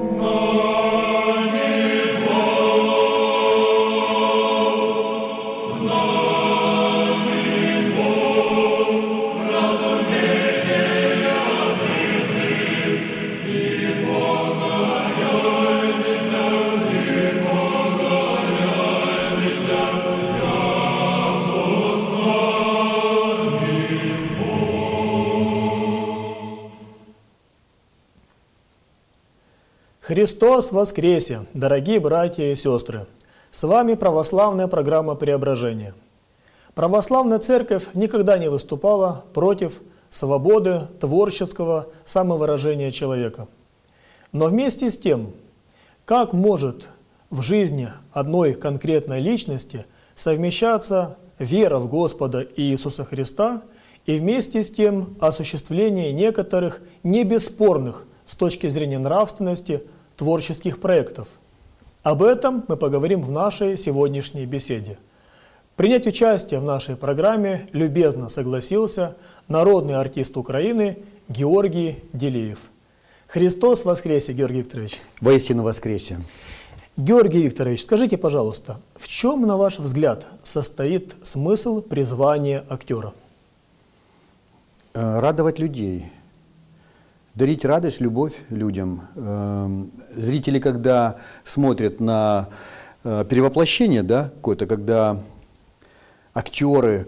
Христос воскресе, дорогие братья и сестры! С вами православная программа «Преображение». Православная церковь никогда не выступала против свободы творческого самовыражения человека. Но вместе с тем, как может в жизни одной конкретной личности совмещаться вера в Господа Иисуса Христа и вместе с тем осуществление некоторых небесспорных с точки зрения нравственности творческих проектов. Об этом мы поговорим в нашей сегодняшней беседе. Принять участие в нашей программе любезно согласился народный артист Украины Георгий Делиев. Христос воскресе, Георгий Викторович! Воистину воскресе! Георгий Викторович, скажите, пожалуйста, в чем, на ваш взгляд, состоит смысл призвания актера? Радовать людей. Дарить радость, любовь людям. Зрители, когда смотрят на перевоплощение, да, какое-то, когда актеры,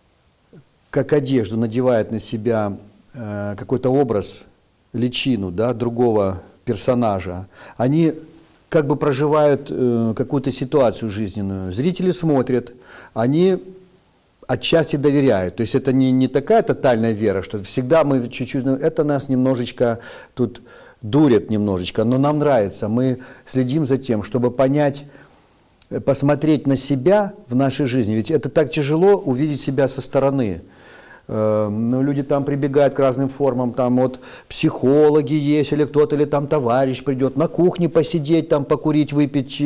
как одежду, надевают на себя какой-то образ, личину, да, другого персонажа, они как бы проживают какую-то ситуацию жизненную. Зрители смотрят, они отчасти доверяют. То есть это не такая тотальная вера, что всегда мы чуть-чуть... Это нас немножечко тут дурит немножечко, но нам нравится. Мы следим за тем, чтобы понять, посмотреть на себя в нашей жизни. Ведь это так тяжело увидеть себя со стороны. Ну, люди там прибегают к разным формам, там вот психологи есть, или кто-то, или там товарищ придет на кухне посидеть, там покурить, выпить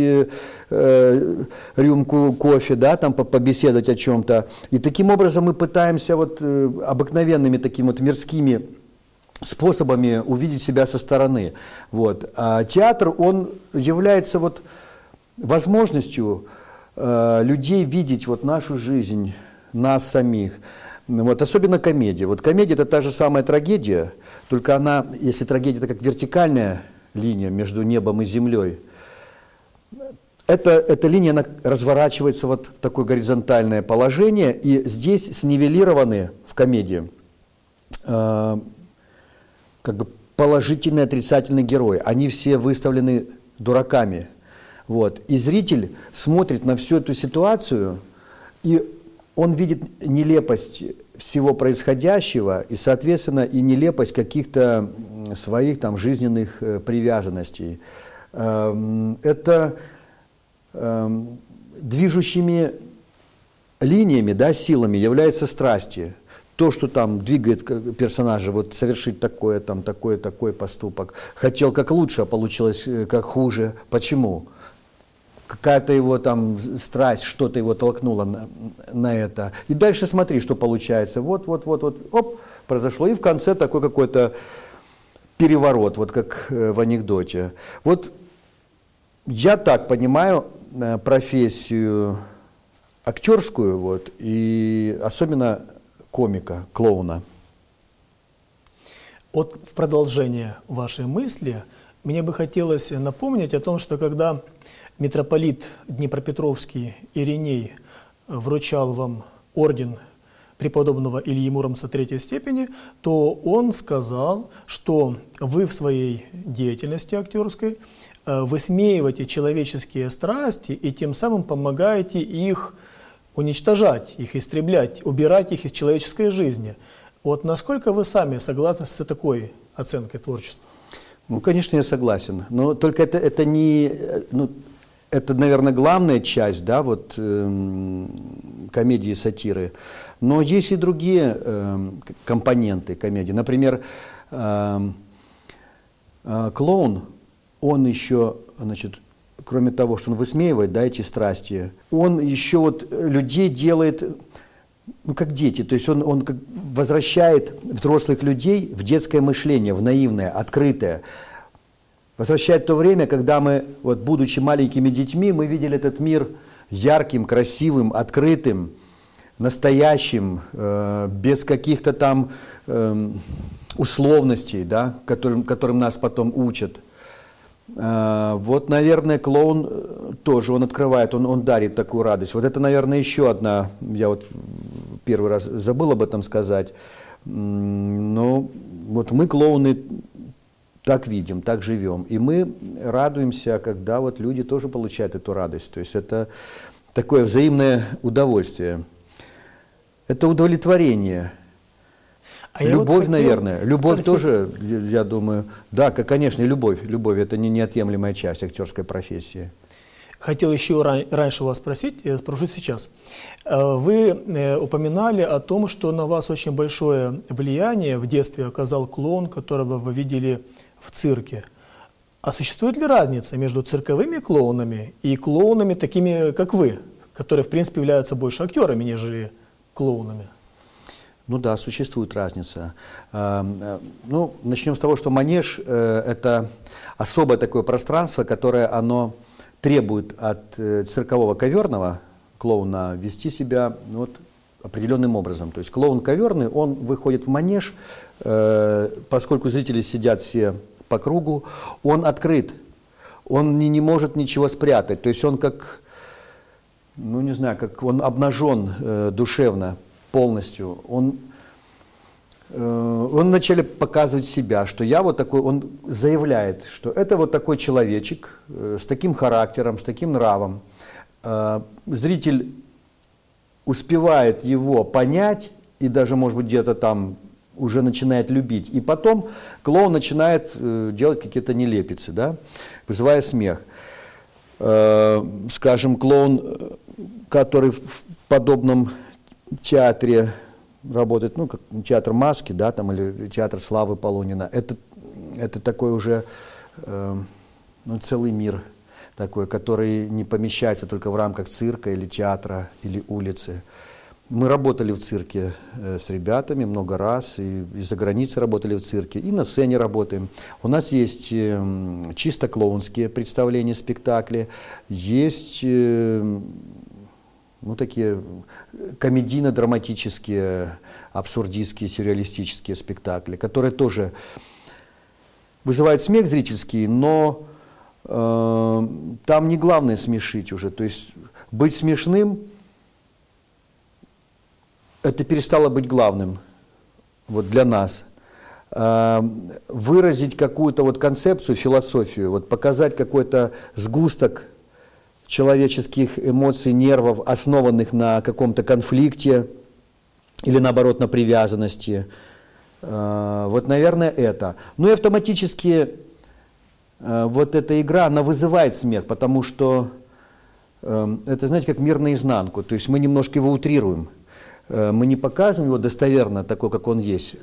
рюмку кофе, да, там побеседовать о чем-то. И таким образом мы пытаемся вот обыкновенными такими вот мирскими способами увидеть себя со стороны. Вот. А театр, он является вот возможностью людей видеть вот нашу жизнь, нас самих. Вот, особенно комедия. Вот комедия – это та же самая трагедия, только она, если трагедия – это как вертикальная линия между небом и землей, эта линия она разворачивается вот в такое горизонтальное положение, и здесь снивелированы в комедии как бы положительные, отрицательные герои. Они все выставлены дураками. Вот. И зритель смотрит на всю эту ситуацию, и он видит нелепость всего происходящего и, соответственно, и нелепость каких-то своих там жизненных привязанностей. Это движущими линиями, да, силами являются страсти. То, что там двигает персонажа, вот совершить такой поступок. Хотел как лучше, а получилось как хуже. Почему? Какая-то его там страсть, что-то его толкнуло на это. И дальше смотри, что получается. Вот, оп, произошло. И в конце такой какой-то переворот, вот как в анекдоте. Вот я так понимаю профессию актерскую, вот, и особенно комика, клоуна. Вот в продолжение вашей мысли мне бы хотелось напомнить о том, что когда митрополит Днепропетровский Ириней вручал вам орден преподобного Ильи Муромца третьей степени, то он сказал, что вы в своей деятельности актерской высмеиваете человеческие страсти и тем самым помогаете их уничтожать, их истреблять, убирать их из человеческой жизни. Вот насколько вы сами согласны с такой оценкой творчества? Ну, конечно, я согласен, но только это не... Ну, это, наверное, главная часть, да, вот, комедии, сатиры. Но есть и другие компоненты комедии. Например, клоун, он еще, значит, кроме того, что он высмеивает, да, эти страсти, он еще вот людей делает, ну, как дети. То есть он как возвращает взрослых людей в детское мышление, в наивное, открытое. возвращает то время, когда мы, вот, будучи маленькими детьми, мы видели этот мир ярким, красивым, открытым, настоящим, без каких-то там условностей, да, которым нас потом учат. Вот, наверное, клоун тоже, он открывает, он дарит такую радость. Вот это, наверное, еще одна, я вот первый раз забыл об этом сказать, но вот мы, клоуны, так видим, так живем. И мы радуемся, когда вот люди тоже получают эту радость. То есть это такое взаимное удовольствие. Это удовлетворение. Любовь, наверное. Любовь тоже, я думаю, да, конечно, любовь. Любовь – это не неотъемлемая часть актерской профессии. Хотел еще раньше вас спросить, я спрошу сейчас. Вы упоминали о том, что на вас очень большое влияние в детстве оказал клоун, которого вы видели в цирке. А существует ли разница между цирковыми клоунами и клоунами такими, как вы, которые, в принципе, являются больше актерами, нежели клоунами? Ну да, существует разница. Ну, начнем с того, что манеж – это особое такое пространство, которое оно требует от циркового коверного клоуна вести себя вот определенным образом. То есть клоун коверный, он выходит в манеж, поскольку зрители сидят все по кругу, он открыт, он не может ничего спрятать. То есть он как, ну не знаю, как он обнажен душевно полностью. Он вначале показывает себя, что я вот такой, он заявляет, что это вот такой человечек с таким характером, с таким нравом. Зритель успевает его понять и даже, может быть, где-то там уже начинает любить. И потом клоун начинает делать какие-то нелепицы, да, вызывая смех. Скажем, клоун, который в подобном театре работает, ну, как театр маски, да, там, или театр славы Полунина, это такой уже ну, целый мир такой, который не помещается только в рамках цирка или театра или улицы. Мы работали в цирке с ребятами много раз, и за границей работали в цирке, и на сцене работаем. У нас есть чисто клоунские представления, спектакли, есть ну, такие комедийно-драматические, абсурдистские, сюрреалистические спектакли, которые тоже вызывают смех зрительский, но там не главное смешить уже. То есть быть смешным – это перестало быть главным вот для нас. Выразить какую-то вот концепцию, философию, вот показать какой-то сгусток человеческих эмоций, нервов, основанных на каком-то конфликте или, наоборот, на привязанности. Вот, наверное, это. Ну и автоматически вот эта игра, она вызывает смех, потому что это, знаете, как мир наизнанку. То есть мы немножко его утрируем. Мы не показываем его достоверно, такой, как он есть.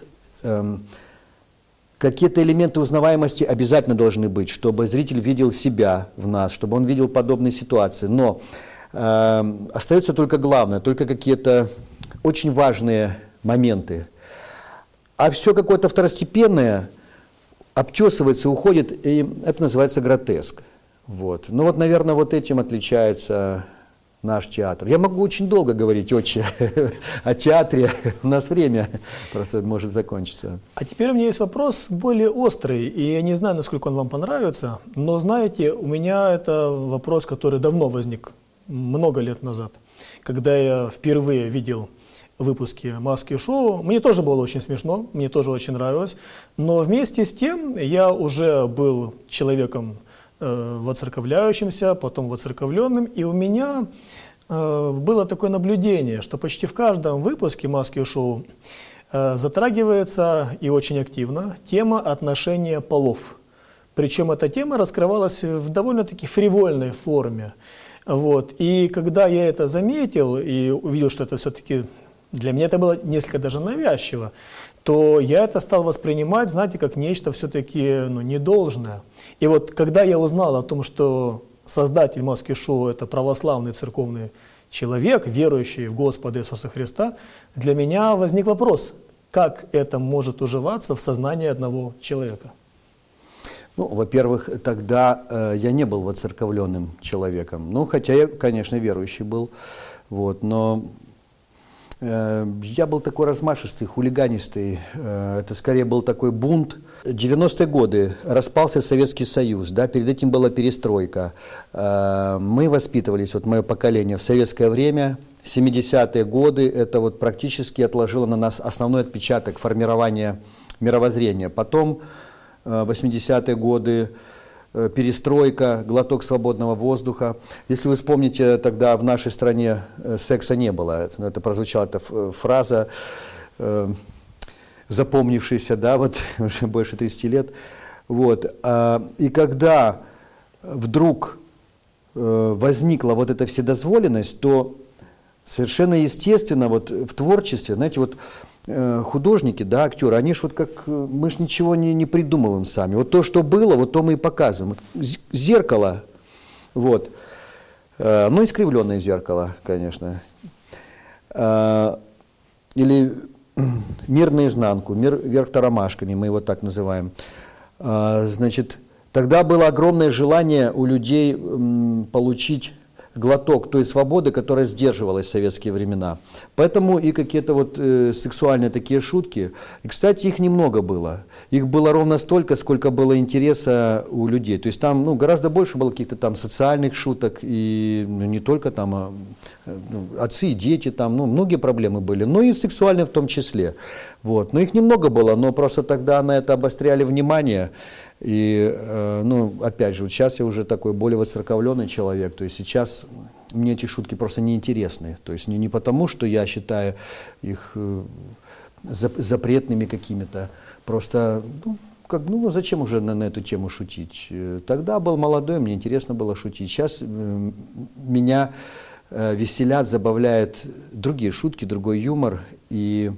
Какие-то элементы узнаваемости обязательно должны быть, чтобы зритель видел себя в нас, чтобы он видел подобные ситуации. Но остается только главное, только какие-то очень важные моменты. А все какое-то второстепенное обтесывается, уходит, и это называется гротеск. Вот. Ну вот, наверное, вот этим отличается наш театр. Я могу очень долго говорить о театре, у нас время просто может закончиться. А теперь у меня есть вопрос более острый, и я не знаю, насколько он вам понравится, но знаете, у меня это вопрос, который давно возник, много лет назад, когда я впервые видел выпуски «Маски и шоу». Мне тоже было очень смешно, мне тоже очень нравилось, но вместе с тем я уже был человеком воцерковляющимся, потом воцерковленным, и у меня было такое наблюдение, что почти в каждом выпуске «Маски и шоу» затрагивается и очень активно тема отношения полов. Причем эта тема раскрывалась в довольно-таки фривольной форме. Вот. И когда я это заметил и увидел, что это все-таки для меня это было несколько даже навязчиво, то я это стал воспринимать, знаете, как нечто все-таки недолжное. И вот когда я узнал о том, что создатель «Маски шоу» – это православный церковный человек, верующий в Господа Иисуса Христа, для меня возник вопрос, как это может уживаться в сознании одного человека? Ну, во-первых, тогда я не был воцерковленным человеком. Ну, хотя я, конечно, верующий был. Вот, но я был такой размашистый, хулиганистый. Это скорее был такой бунт. 90-е годы распался Советский Союз, да, перед этим была перестройка. Мы воспитывались, вот мое поколение, в советское время. 70-е годы это вот практически отложило на нас основной отпечаток формирования мировоззрения. Потом 80-е годы, перестройка, глоток свободного воздуха. Если вы вспомните, тогда в нашей стране секса не было. Это прозвучала эта фраза, запомнившаяся, да, вот уже больше 30 лет. Вот. И когда вдруг возникла вот эта вседозволенность, то совершенно естественно вот в творчестве, знаете, вот художники, да, актеры, они ж вот как, мы ж ничего не придумываем сами. Вот то, что было, вот то мы и показываем. Зеркало, вот, ну, искривленное зеркало, конечно. Или мир наизнанку, мир вверх тормашками, мы его так называем. Значит, тогда было огромное желание у людей получить глоток той свободы, которая сдерживалась в советские времена. Поэтому и какие-то вот сексуальные такие шутки. И, кстати, их немного было. Их было ровно столько, сколько было интереса у людей. То есть там, ну, гораздо больше было каких-то там социальных шуток, и ну, не только там отцы и дети, там, ну, многие проблемы были, но и сексуальные в том числе. Вот. Но их немного было, но просто тогда на это обостряли внимание. И, ну, опять же, вот сейчас я уже такой более воцерковленный человек, то есть сейчас мне эти шутки просто неинтересны. То есть не потому, что я считаю их запретными какими-то, просто, ну, как, ну зачем уже на эту тему шутить? Тогда был молодой, мне интересно было шутить. Сейчас меня веселят, забавляют другие шутки, другой юмор и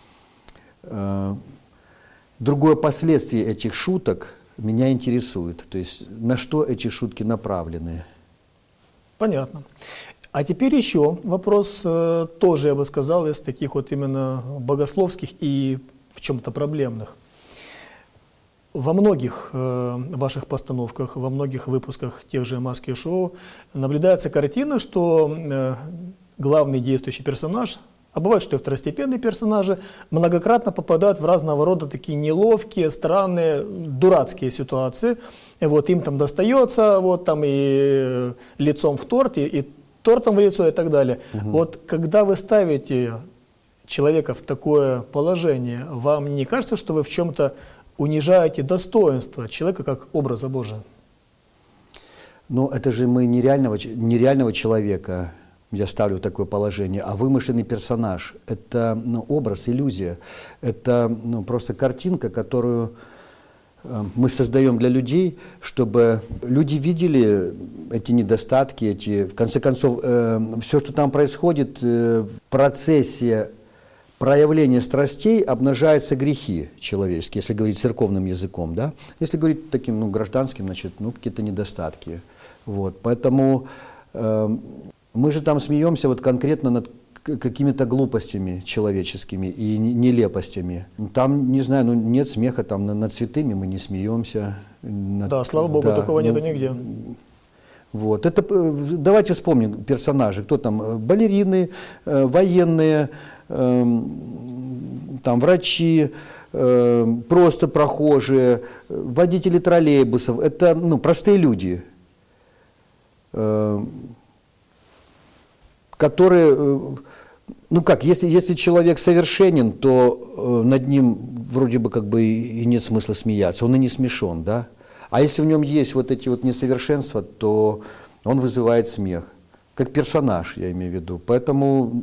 другое последствие этих шуток меня интересует, то есть на что эти шутки направлены. Понятно. А теперь еще вопрос, тоже, я бы сказал, из таких вот именно богословских и в чем-то проблемных. Во многих ваших постановках, во многих выпусках тех же «Маски-шоу» наблюдается картина, что главный действующий персонаж, а бывает, что и второстепенные персонажи, многократно попадают в разного рода такие неловкие, странные, дурацкие ситуации. И вот им там достается, вот там и лицом в торт, и тортом в лицо и так далее. Угу. Вот когда вы ставите человека в такое положение, вам не кажется, что вы в чем-то унижаете достоинство человека как образа Божия? Ну, это же мы нереального человека я ставлю в такое положение, а вымышленный персонаж – это, ну, образ, иллюзия. Это, ну, просто картинка, которую мы создаем для людей, чтобы люди видели эти недостатки, в конце концов, все, что там происходит в процессе проявления страстей, обнажаются грехи человеческие, если говорить церковным языком, да? Если говорить таким, ну, гражданским, значит, ну, какие-то недостатки. Вот, поэтому мы же там смеемся вот конкретно над какими-то глупостями человеческими и нелепостями. Там, не знаю, ну, нет смеха, там над святыми мы не смеемся. Да, слава Богу, да, такого нету нигде. Вот. Это, давайте вспомним персонажи. Кто там? Балерины, военные, там, врачи, просто прохожие, водители троллейбусов. Это, ну, простые люди, которые, ну как, если человек совершенен, то над ним вроде бы как бы и нет смысла смеяться, он и не смешон, да? А если в нем есть вот эти вот несовершенства, то он вызывает смех, как персонаж, я имею в виду. Поэтому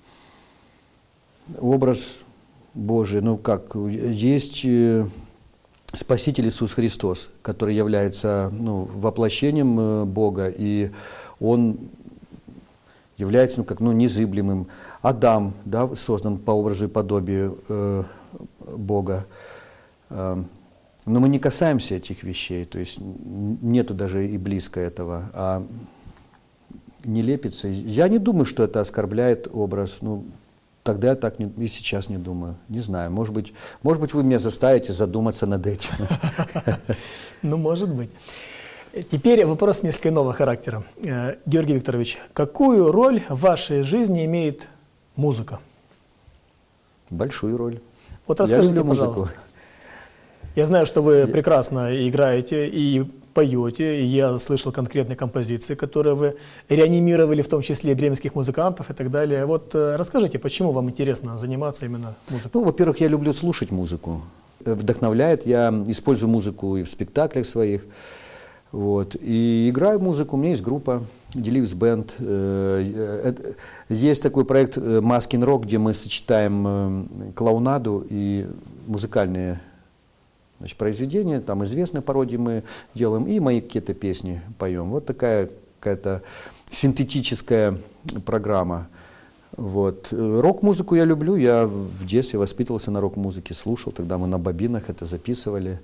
образ Божий, ну как, есть Спаситель Иисус Христос, который является, ну, воплощением Бога, и Он является, ну, как, ну, незыблемым. Адам, да, создан по образу и подобию Бога. Но мы не касаемся этих вещей, то есть нету даже и близко этого. А не лепится. Я не думаю, что это оскорбляет образ. Ну, тогда я так и сейчас не думаю. Не знаю, может быть, вы меня заставите задуматься над этим. Ну, может быть. Теперь вопрос несколько иного характера. Георгий Викторович, какую роль в вашей жизни имеет музыка? Большую роль. Вот расскажите, я люблю пожалуйста. музыку. Я знаю, что вы прекрасно играете и поете, и я слышал конкретные композиции, которые вы реанимировали, в том числе бременских музыкантов и так далее. Вот расскажите, почему вам интересно заниматься именно музыкой? Ну, во-первых, я люблю слушать музыку. Вдохновляет. Я использую музыку и в спектаклях своих. Вот. И играю музыку. У меня есть группа Delirious Band. Есть такой проект Masking Rock, где мы сочетаем клоунаду и музыкальные, значит, произведения, там известные пародии мы делаем, и мои какие-то песни поем. Вот такая какая-то синтетическая программа. Вот. Рок-музыку я люблю, я в детстве воспитывался на рок-музыке, слушал, тогда мы на бобинах это записывали.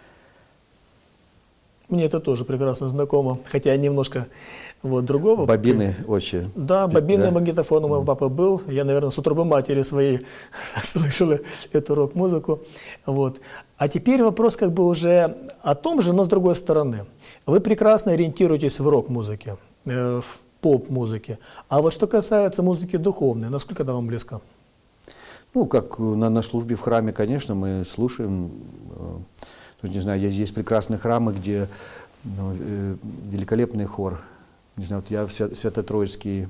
Мне это тоже прекрасно знакомо, хотя немножко вот другого. Бобины очень. Да, бобинный да? магнитофон у моего папы был. Я, наверное, с утробы матери своей слышал эту рок-музыку. Вот. А теперь вопрос как бы уже о том же, но с другой стороны. Вы прекрасно ориентируетесь в рок-музыке, в поп-музыке. А вот что касается музыки духовной, насколько это вам близко? Ну, как на службе в храме, конечно, мы слушаем. Тут, не знаю, есть прекрасные храмы, где великолепный хор. Не знаю, вот я в Свято-Троицкий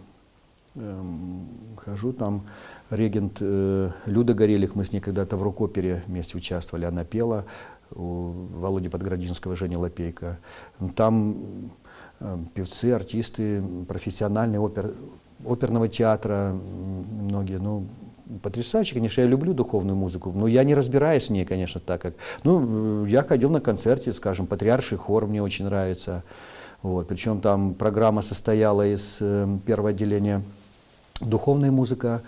хожу, там регент Люда Горелих, мы с ней когда-то в рок-опере вместе участвовали, она пела, у Володи Подградинского, Женя Лапейко. Там певцы, артисты, профессиональные оперного театра, многие, ну, потрясающе, конечно, я люблю духовную музыку, но я не разбираюсь в ней, конечно, так как... Ну, я ходил на концерте, скажем, Патриарший хор мне очень нравится. Вот, причем там программа состояла из первого отделения духовная музыка,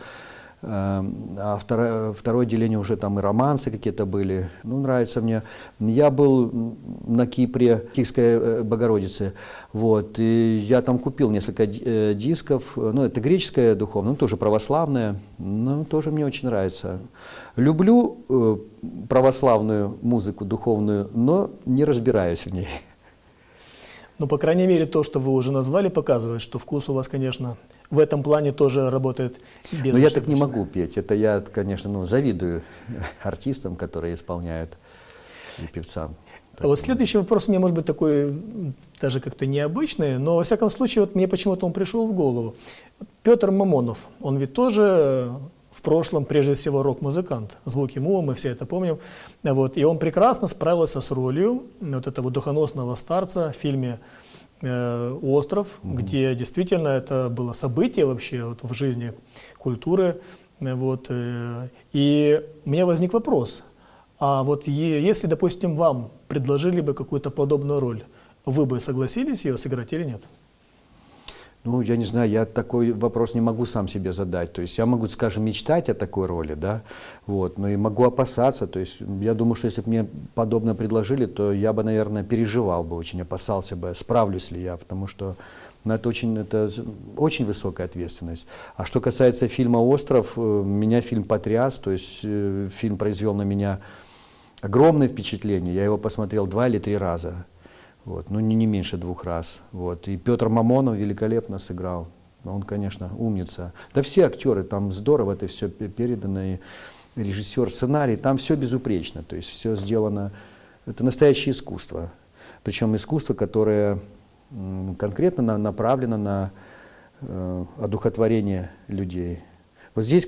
а второе отделение уже там и романсы какие-то были. Ну, нравится мне. Я был на Кипре, Киевской Богородице, вот, и я там купил несколько дисков. Ну, это греческая духовная, ну, тоже православная, но тоже мне очень нравится. Люблю православную музыку духовную, но не разбираюсь в ней. Ну, по крайней мере, то, что вы уже назвали, показывает, что вкус у вас, конечно, в этом плане тоже работает безошибочно. Но я так не могу петь. Это я, конечно, ну, завидую артистам, которые исполняют, и певцам. А вот следующий вопрос у меня может быть такой, даже как-то необычный, но, во всяком случае, вот мне почему-то он пришел в голову. Петр Мамонов, он ведь тоже в прошлом, прежде всего, рок-музыкант. Звуки Му, мы все это помним. Вот. И он прекрасно справился с ролью вот этого духоносного старца в фильме «Остров», где действительно это было событие вообще вот в жизни культуры. Вот. И у меня возник вопрос. А вот если, допустим, вам предложили бы какую-то подобную роль, вы бы согласились ее сыграть или нет? Ну, я не знаю, я такой вопрос не могу сам себе задать. То есть я могу, скажем, мечтать о такой роли, да, вот, но и могу опасаться. То есть я думаю, что если бы мне подобное предложили, то я бы, наверное, переживал бы очень, опасался бы, справлюсь ли я, потому что ну, это очень высокая ответственность. А что касается фильма «Остров», меня фильм потряс, то есть фильм произвел на меня огромное впечатление. Я его посмотрел 2 или 3 раза. Вот, ну, не меньше 2 раз. Вот. И Петр Мамонов великолепно сыграл. Он, конечно, умница. Да все актеры, там здорово это все передано. И режиссер, сценарий, там все безупречно. То есть все сделано. Это настоящее искусство. Причем искусство, которое конкретно направлено на одухотворение людей. Вот здесь,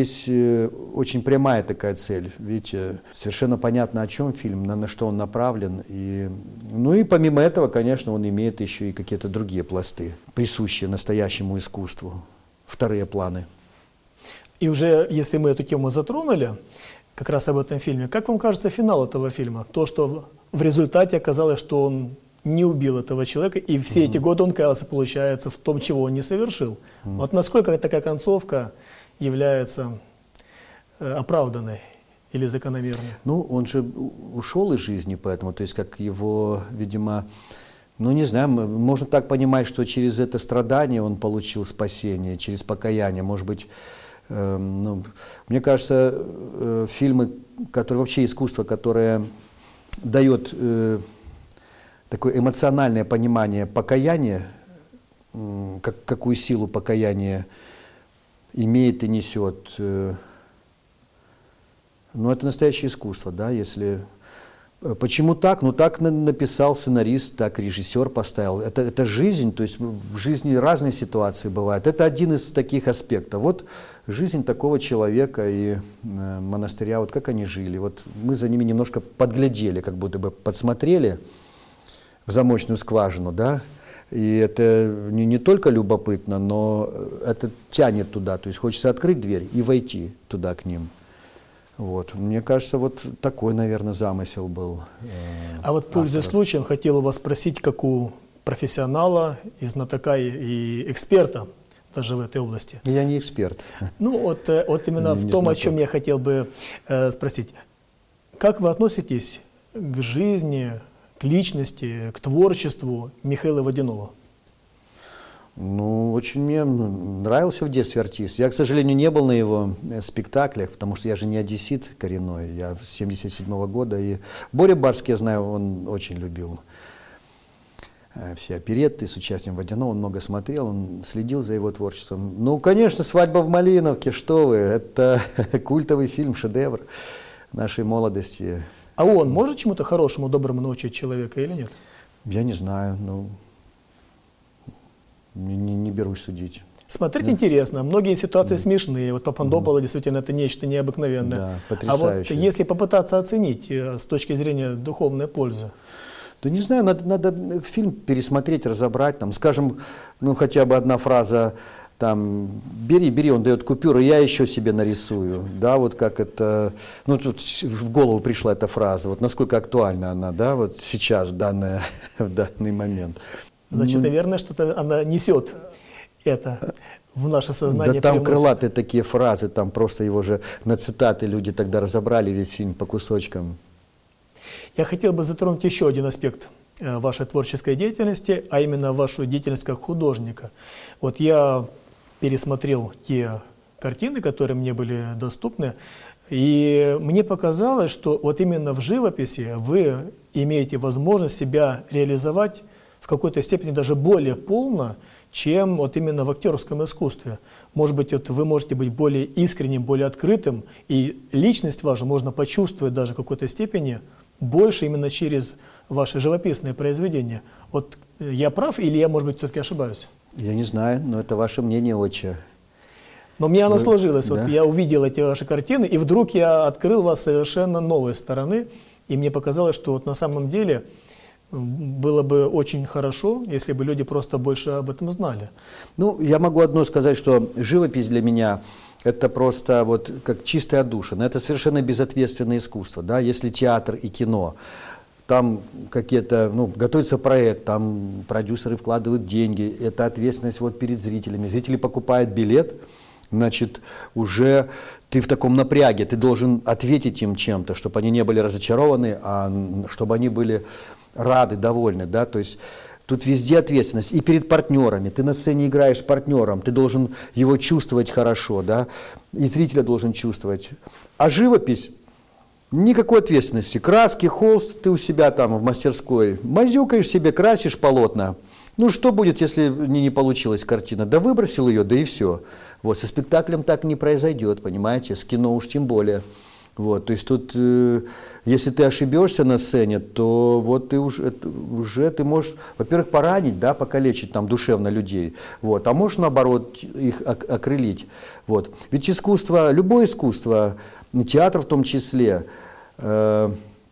очень прямая такая цель. Видите, совершенно понятно, о чем фильм, на что он направлен. Ну и помимо этого, конечно, он имеет еще и какие-то другие пласты, присущие настоящему искусству, вторые планы. И уже, если мы эту тему затронули, как раз об этом фильме, как вам кажется финал этого фильма? То, что в результате оказалось, что он не убил этого человека, и все эти годы он каялся, получается, в том, чего он не совершил. Вот насколько такая концовка является оправданной или закономерной? Ну, он же ушел из жизни, поэтому, то есть, как его, видимо, ну, не знаю, можно так понимать, что через это страдание он получил спасение, через покаяние, может быть, Ну, мне кажется, фильмы, которые вообще искусство, которое дает такое эмоциональное понимание покаяния, какую силу покаяние имеет и несет. Ну, это настоящее искусство, да, если... Почему так? Ну, так написал сценарист, так режиссер поставил. Это жизнь, то есть в жизни разные ситуации бывают. Это один из таких аспектов. Вот жизнь такого человека и монастыря, вот как они жили. Вот мы за ними немножко подглядели, как будто бы подсмотрели в замочную скважину, да. И это не только любопытно, но это тянет туда. То есть хочется открыть дверь и войти туда к ним. Вот. Мне кажется, вот такой, наверное, замысел был. А вот, пользуясь случаем, хотел у вас спросить, как у профессионала, и знатока, и эксперта даже в этой области. Я не эксперт. Ну, вот именно в том, о чем я хотел бы спросить. Как вы относитесь к жизни, к личности, к творчеству Михаила Водянова? Ну, очень мне нравился в детстве артист. Я, к сожалению, не был на его спектаклях, потому что я же не одессит коренной, я с 77-го года. И Боря Барский, я знаю, он очень любил все оперетты с участием Водянова, он много смотрел, он следил за его творчеством. Ну, конечно, «Свадьба в Малиновке», что вы, это культовый фильм, шедевр нашей молодости. А он может чему-то хорошему, доброму научить человека или нет? Я не знаю, ну... Не берусь судить. Смотреть интересно. Многие ситуации смешные. Вот Папандопола действительно это нечто необыкновенное. Да, а потрясающе. вот если попытаться оценить с точки зрения духовной пользы? Да не знаю, надо фильм пересмотреть, разобрать. Там, скажем, ну хотя бы одна фраза, там, бери, он дает купюру, я еще себе нарисую. Да, вот как это, ну тут в голову пришла эта фраза, вот насколько актуальна она, да, вот сейчас, в данный момент. Значит, наверное, что-то она несет это в наше сознание. Да там крылатые такие фразы, там просто его же на цитаты люди тогда разобрали весь фильм по кусочкам. Я хотел бы затронуть еще один аспект вашей творческой деятельности, а именно вашу деятельность как художника. Вот я пересмотрел те картины, которые мне были доступны, и мне показалось, что вот именно в живописи вы имеете возможность себя реализовать в какой-то степени даже более полно, чем вот именно в актерском искусстве. Может быть, вот вы можете быть более искренним, более открытым, и личность вашу можно почувствовать даже в какой-то степени больше именно через ваши живописные произведения. Вот я прав или я, может быть, все-таки ошибаюсь? Я не знаю, но это ваше мнение, отче. Но мне оно сложилось. Да? Вот я увидел эти ваши картины, и вдруг я открыл вас совершенно новой стороны, и мне показалось, что вот на самом деле было бы очень хорошо, если бы люди просто больше об этом знали. Ну, я могу одно сказать, что живопись для меня это просто вот как чистая отдушина. Это совершенно безответственное искусство. Да? Если театр и кино, там какие-то, ну, готовится проект, там продюсеры вкладывают деньги, это ответственность вот перед зрителями. Зрители покупают билет, значит, уже ты в таком напряге, ты должен ответить им чем-то, чтобы они не были разочарованы, а чтобы они были рады, довольны, да, то есть тут везде ответственность, и перед партнерами, ты на сцене играешь с партнером, ты должен его чувствовать хорошо, да, и зрителя должен чувствовать. А живопись, никакой ответственности, краски, холст, ты у себя там в мастерской, мазюкаешь себе, красишь полотна, ну что будет, если не получилась картина, да выбросил ее, да и все. Вот, со спектаклем так не произойдет, понимаете, с кино уж тем более. Вот, то есть тут, если ты ошибешься на сцене, то вот ты уже ты можешь, во-первых, поранить, да, покалечить там душевно людей, вот, а можешь, наоборот, их окрылить. Вот. Ведь искусство, любое искусство, театр в том числе, он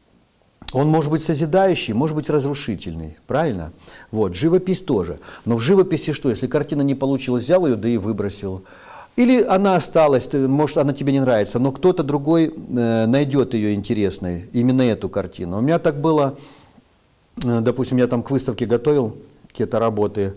может быть созидающий, может быть разрушительный, правильно? Вот, живопись тоже. Но в живописи что, если картина не получилась, взял ее, да и выбросил. Или она осталась, может, она тебе не нравится, но кто-то другой найдет ее интересной, именно эту картину. У меня так было, допустим, я там к выставке готовил какие-то работы,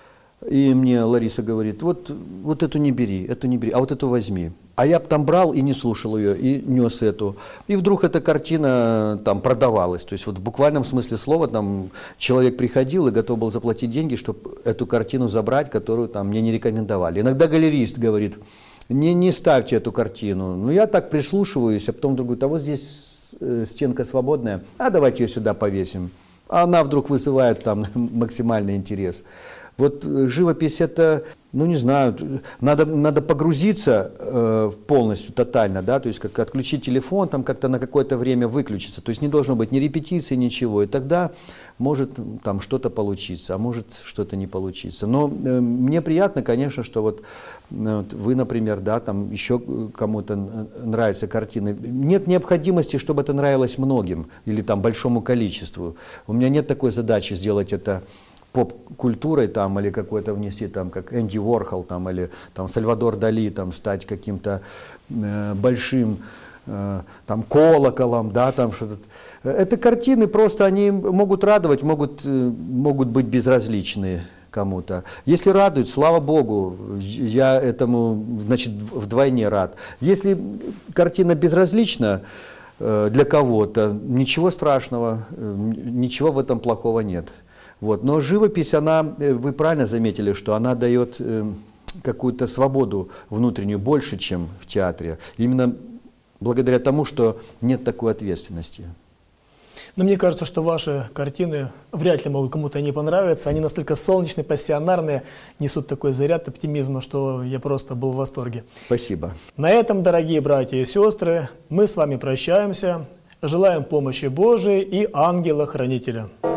и мне Лариса говорит, вот эту не бери, а вот эту возьми. А я там брал и не слушал ее, и нес эту. И вдруг эта картина там продавалась. То есть вот в буквальном смысле слова там человек приходил и готов был заплатить деньги, чтобы эту картину забрать, которую там мне не рекомендовали. Иногда галерист говорит, не ставьте эту картину. Ну, я так прислушиваюсь, а потом говорю, а вот здесь стенка свободная, а давайте ее сюда повесим. А она вдруг вызывает там максимальный интерес. Вот живопись это, ну не знаю, надо погрузиться полностью, тотально, да, то есть как отключить телефон, там как-то на какое-то время выключиться, то есть не должно быть ни репетиции, ничего, и тогда может там что-то получиться, а может что-то не получиться. Но мне приятно, конечно, что вот вы, например, да, там еще кому-то нравятся картины. Нет необходимости, чтобы это нравилось многим или там большому количеству. У меня нет такой задачи сделать это поп-культурой там, или какой-то внести, там, как Энди Уорхол там, или там, Сальвадор Дали, там, стать каким-то большим там, колоколом, да, там, что-то. Это картины просто, они могут радовать, могут быть безразличны кому-то. Если радует, слава Богу, я этому, значит, вдвойне рад. Если картина безразлична для кого-то, ничего страшного, ничего в этом плохого нет. Вот. Но живопись, она, вы правильно заметили, что она дает какую-то свободу внутреннюю больше, чем в театре. Именно благодаря тому, что нет такой ответственности. Но мне кажется, что ваши картины вряд ли могут кому-то не понравиться. Они настолько солнечные, пассионарные, несут такой заряд оптимизма, что я просто был в восторге. Спасибо. На этом, дорогие братья и сестры, мы с вами прощаемся. Желаем помощи Божией и ангела-хранителя.